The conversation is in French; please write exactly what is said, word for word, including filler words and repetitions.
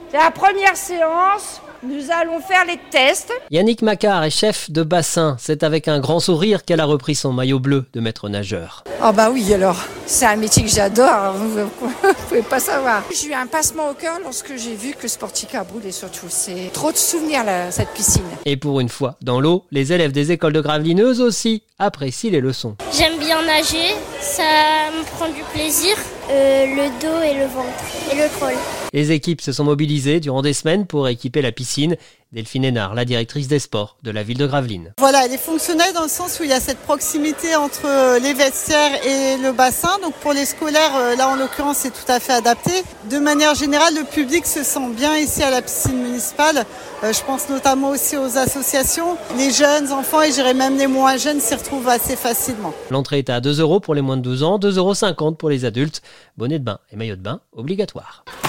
C'est la première séance. Nous allons faire les tests. Yannick Macquart est chef de bassin. C'est avec un grand sourire qu'elle a repris son maillot bleu de maître nageur. Ah bah oui alors, c'est un métier que j'adore, vous ne pouvez pas savoir. J'ai eu un passement au cœur lorsque j'ai vu que Sportica brûlait surtout. C'est trop de souvenirs là, cette piscine. Et pour une fois, dans l'eau, les élèves des écoles de Gravelines eux aussi apprécient les leçons. J'aime bien nager, ça me prend du plaisir. Euh, le dos et le ventre et le crawl. Les équipes se sont mobilisées durant des semaines pour équiper la piscine. Delphine Hénard, la directrice des sports de la ville de Gravelines. Voilà, elle est fonctionnelle dans le sens où il y a cette proximité entre les vestiaires et le bassin. Donc pour les scolaires, là en l'occurrence, c'est tout à fait adapté. De manière générale, le public se sent bien ici à la piscine municipale. Je pense notamment aussi aux associations. Les jeunes enfants et je dirais même les moins jeunes s'y retrouvent assez facilement. L'entrée est à deux euros pour les moins de douze ans, deux euros cinquante pour les adultes. Bonnet de bain et maillot de bain obligatoire.